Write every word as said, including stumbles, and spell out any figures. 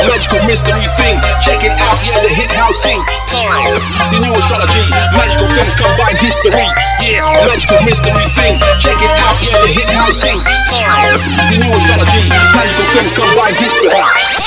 magical mystery scene. Check it out, yeah, the hit house scene. Uh, the new astrology, magical things combine history. Yeah, magical mystery scene. Check it out, yeah, the hit house scene. Uh, the new astrology, magical things combine history.